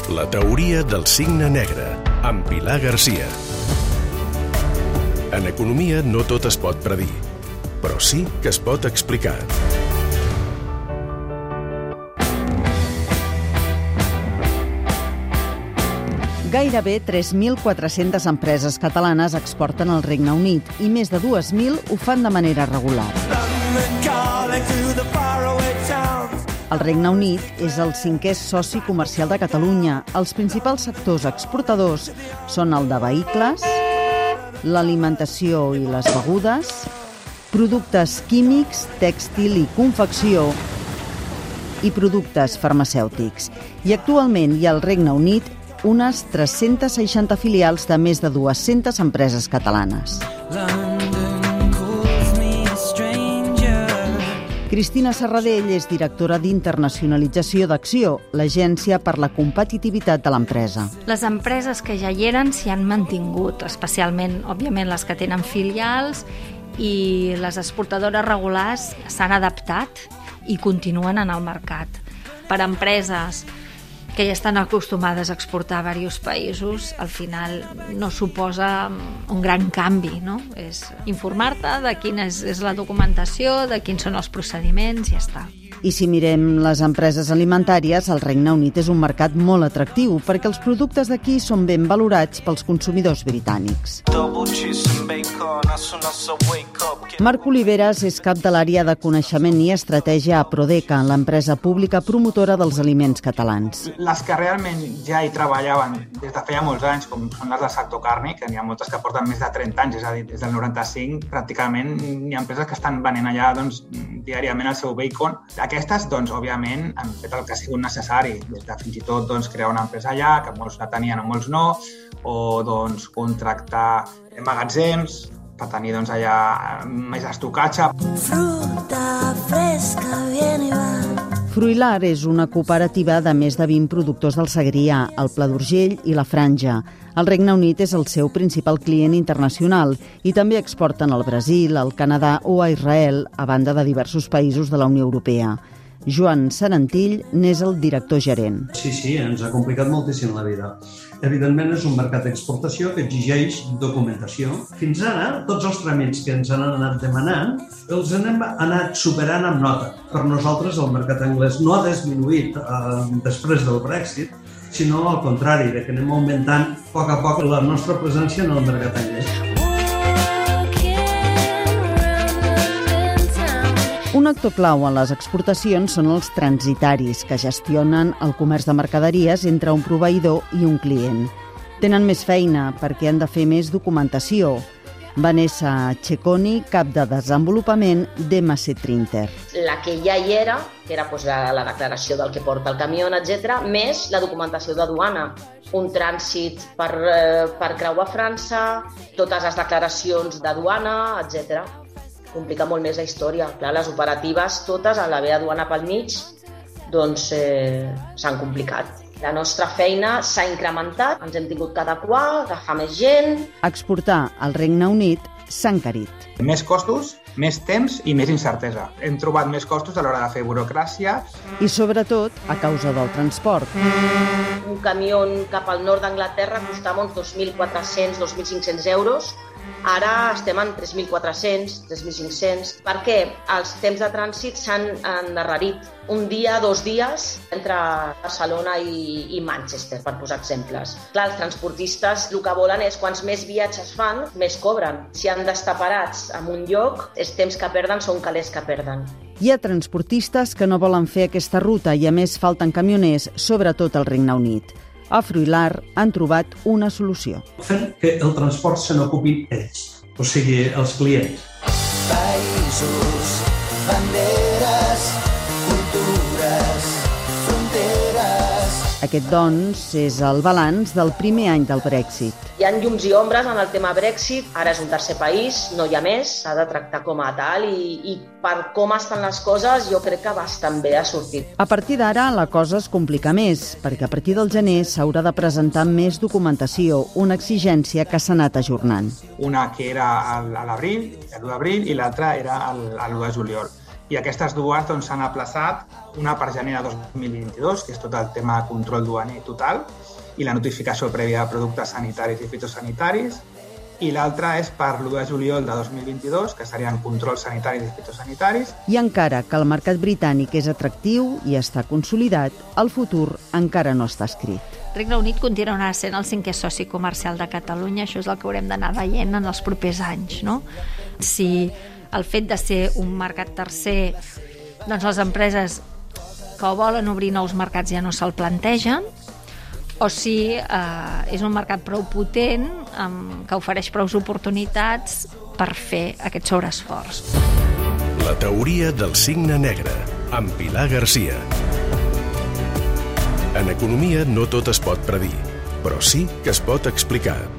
La teoria del cigne negre, amb Pilar Garcia. En economia no tot es pot predir, però sí que es pot explicar. Gairebé 3.400 empreses catalanes exporten al Regne Unit i més de 2.000 ho fan de manera regular. El Regne Unit és el 5è soci comercial de Catalunya. Els principals sectors exportadors són el de vehicles, l'alimentació i les begudes, productes químics, tèxtil i confecció i productes farmacèutics. I actualment hi ha al Regne Unit unes 360 filials de més de 200 empreses catalanes. Cristina Serradell és directora d'Internacionalització d'Acció, l'agència per la competitivitat de l'empresa. Les empreses que ja hi eren s'hi han mantingut, especialment, òbviament, les que tenen filials, i les exportadores regulars s'han adaptat i continuen en el mercat. Per empreses que ja estan acostumades a exportar a diversos països, al final no suposa un gran canvi, no? És informar-te de quina és la documentació, de quins són els procediments, i ja està. I si mirem les empreses alimentàries, el Regne Unit és un mercat molt atractiu perquè els productes d'aquí són ben valorats pels consumidors britànics. Marc Oliveras és cap de l'àrea de coneixement i estratègia a Prodeca, l'empresa pública promotora dels aliments catalans. Les que realment ja hi treballaven des de feia molts anys, com són les del sector càrnic, que n'hi ha moltes que porten més de 30 anys, és a dir, des del 95, pràcticament hi ha empreses que estan venent allà diàriament el seu bacon. Aquestes, òbviament, han fet el que ha sigut necessari, des de fins i tot crear una empresa allà, que molts la tenien o molts no, o contractar magatzems per tenir allà més estocatge. Fruta fresca, viene y va. Fruilar és una cooperativa de més de 20 productors del Segrià, el Pla d'Urgell i la Franja. El Regne Unit és el seu principal client internacional i també exporten al Brasil, al Canadà o a Israel, a banda de diversos països de la Unió Europea. Joan Sarentill n'és el director gerent. Sí, ens ha complicat moltíssim la vida. Evidentment és un mercat d'exportació que exigeix documentació. Fins ara, tots els tràmits que ens han anat demanant els hem anat superant amb nota. Per nosaltres el mercat anglès no ha disminuït després del Brexit, sinó al contrari, que anem augmentant a poc la nostra presència en el mercat anglès. Un actor clau en les exportacions són els transitaris, que gestionen el comerç de mercaderies entre un proveïdor i un client. Tenen més feina perquè han de fer més documentació. Vanessa Cecconi, cap de desenvolupament d'MC Trinter. La que ja hi era, que era la declaració del que porta el camió, etc., més la documentació de duana. Un trànsit per creuar França, totes les declaracions de duana, etc. Complica molt més la història. Clar, les operatives totes, a l'haver aduana pel mig, s'han complicat. La nostra feina s'ha incrementat, ens hem tingut que adequar, agafar més gent. Exportar al Regne Unit s'ha encarit. Més costos, més temps i més incertesa. Hem trobat més costos a l'hora de fer burocràcia. I sobretot a causa del transport. Un camió cap al nord d'Anglaterra costava uns 2.400, 2.500 euros. Ara estem en 3.400, 3.500, perquè els temps de trànsit s'han endarrerit. Un dia, 2 dies, entre Barcelona i Manchester, per posar exemples. Clar, els transportistes el que volen és, quants més viatges fan, més cobren. Si han d'estar parats en un lloc, els temps que perden són calés que perden. Hi ha transportistes que no volen fer aquesta ruta i, a més, falten camioners, sobretot al Regne Unit. A Fruilar han trobat una solució. Fent que el transport se n'ocupin ells, o sigui, els clients. Països, banderes, cultures, fronteres. Aquest, doncs, és el balanç del primer any del Brexit. Hi ha llums i ombres en el tema Brexit. Ara és un tercer país, no hi ha més, s'ha de tractar com a tal i per com estan les coses jo crec que bastant bé ha sortit. A partir d'ara la cosa es complica més, perquè a partir del gener s'haurà de presentar més documentació, una exigència que s'ha anat ajornant. Una que era a l'abril, l'1 d'abril, i l'altra era l'1 de juliol. I aquestes dues s'han aplaçat, una per gener de 2022, que és tot el tema de control duaner total, i la notificació prèvia de productes sanitaris i fitosanitaris, i l'altra és per l'1 de juliol de 2022, que serien controls sanitaris i fitosanitaris. I encara que el mercat britànic és atractiu i està consolidat, el futur encara no està escrit. Regne Unit continuarà sent el 5è soci comercial de Catalunya, això és el que haurem d'anar veient en els propers anys, no? Si el fet de ser un mercat tercer, doncs les empreses que volen obrir nous mercats ja no se'l plantegen, o si és un mercat prou potent que ofereix prou oportunitats per fer aquest sobreesforç. La teoria del cigne negre, amb Pilar Garcia. En economia no tot es pot predir, però sí que es pot explicar.